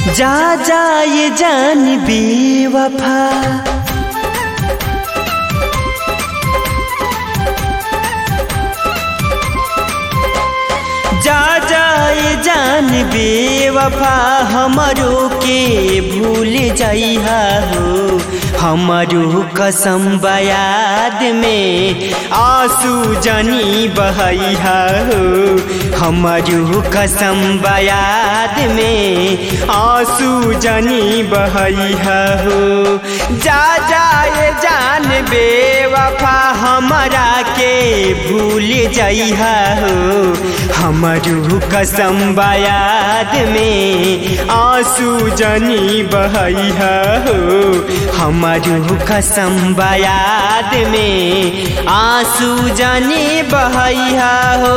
जा जा ये जान बेवफा जा जा ये जान बेवफा हमरो के भूल जाइहा हो हमारो कसम याद में आंसू जनी बहैहा हो हमारो कसम याद में आंसू जनी बहैहा हो जा जा ये जान बेवफा हमरा के भूल जाइहा हो हमारो कसम याद में आंसू जनी बहैहा हो हमारो कसम याद में आंसू जनी बहैहा हो।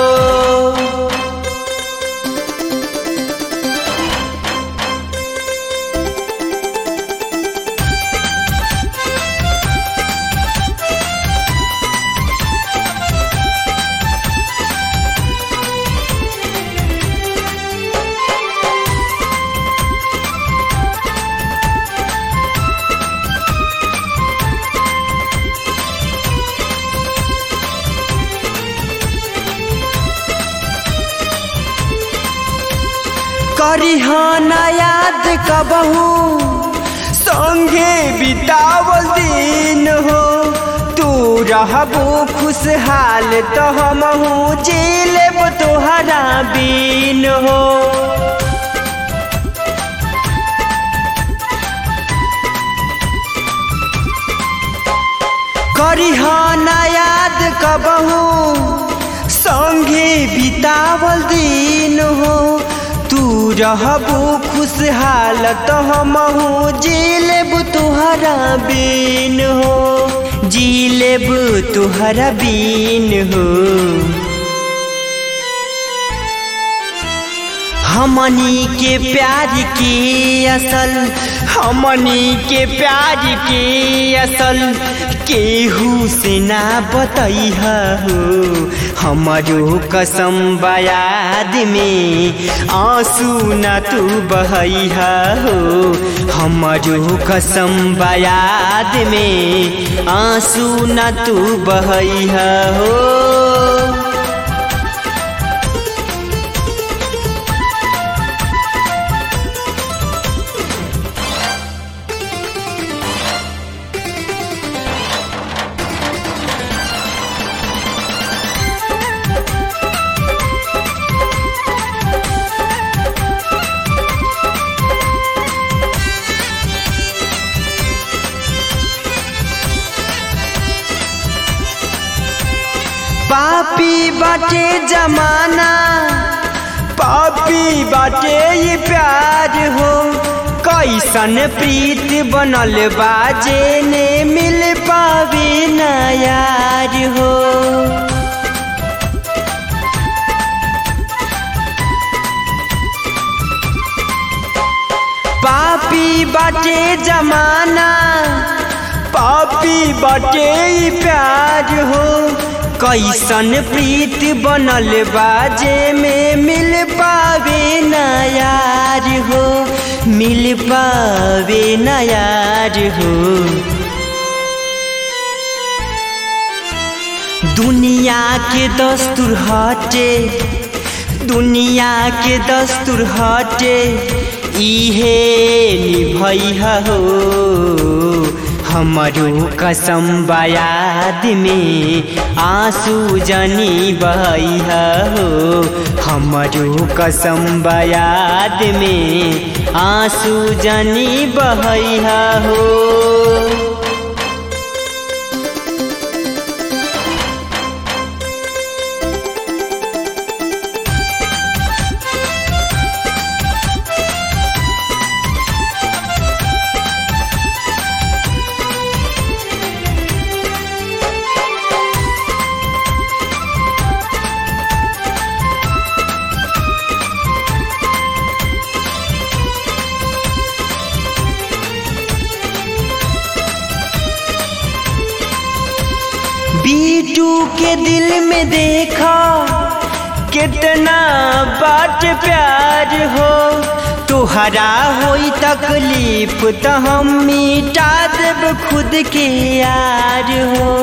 करिहाना याद कबहू संगे बितावल दिन हो तू रहबो खुशहाल तो हमहू जी लेब तोहरा बिन हो करिहाना याद कबहू संगे बितावल दिन हो तू रहबो खुशहाल तो हमहू जी लेब तुहरा बिन हो जी लेब तुहरा बिन हो हमनी के प्यार की असल हमनी के प्यार की असल केहू से ना बतैहा हो हमारो कसम याद में आंसू ना तू बहैहा हो हमारो कसम याद में आंसू ना तू बहैहा हो। पापी बाटे जमाना पापी बाटे ये प्यार हो कैसन प्रीत बनल बाजे ने मिल पावे ना यार हो पापी बाटे जमाना पापी बाटे ये प्यार हो कैसन प्रीत बनल बाजे में मिल पावे ना यार हो मिल पावे ना यार हो दुनिया के दस्तूर हटे दुनिया के दस्तूर हटे इहे निभैहा हो हमारो कसम याद में आंसू जनी बहैहा हो हमारो कसम याद में आंसू जनी बहैहा हो। बीटू के दिल में देखा कितना बाट प्यार हो तो तुहरा होई तकलीफ त हम मिटा देब खुद के यार हो।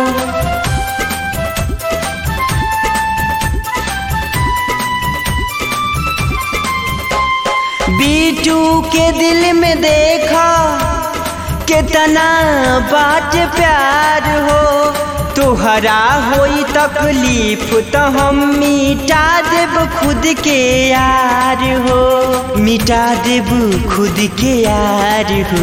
बीटू के दिल में देखा कितना बात प्यार हो। तुहरा होई तकलीफ त हम मिटा देब खुद के यार हो, मिटा देब खुद के यार हो।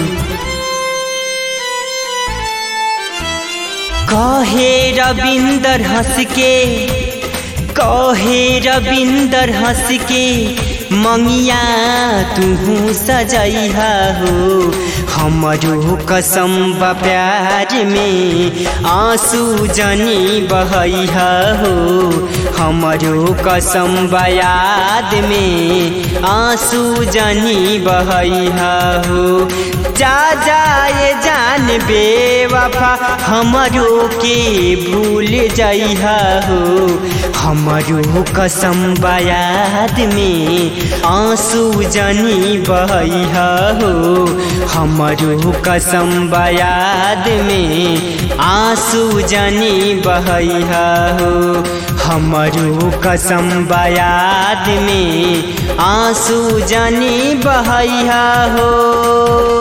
कहे रविंदर हंस के, कहे रविंदर हंस के मंगिया तू सजैहा हो। हमरो कसम बा प्यार में आंसू जनी बहैहा हो। हमरो कसम बा याद में आंसू जनी बहैहा हो। जा जाए जान बेवफा हमरो के भूल जइहा हो। हमरो कसम बा याद में आंसू जनी बहैहा हो। हमरो कसम बा याद में आंसू जनी बहैहा हो। हमरो कसम बा याद में आंसू जनी बहैहा हो।